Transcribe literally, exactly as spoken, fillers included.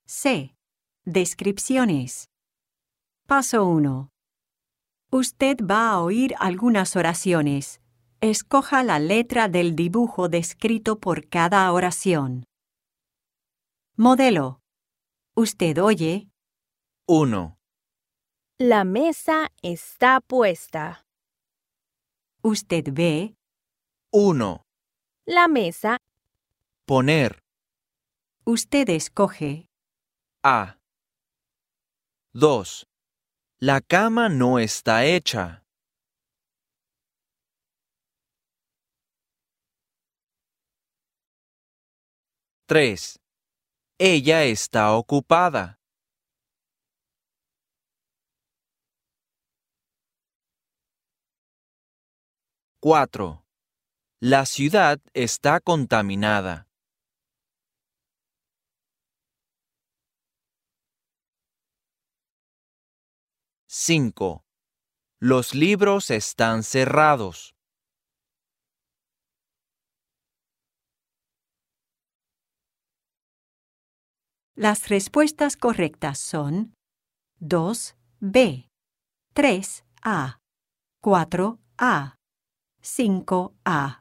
C. Descripciones. Paso uno. Usted va a oír algunas oraciones. Escoja la letra del dibujo descrito por cada oración. Modelo. Usted oye. uno. La mesa está puesta. Usted ve. uno. La mesa. Poner. Usted escoge. A. dos. La cama no está hecha. tres. Ella está ocupada. cuatro. La ciudad está contaminada. cinco. Los libros están cerrados. Las respuestas correctas son dos B, tres A, cuatro A, cinco A.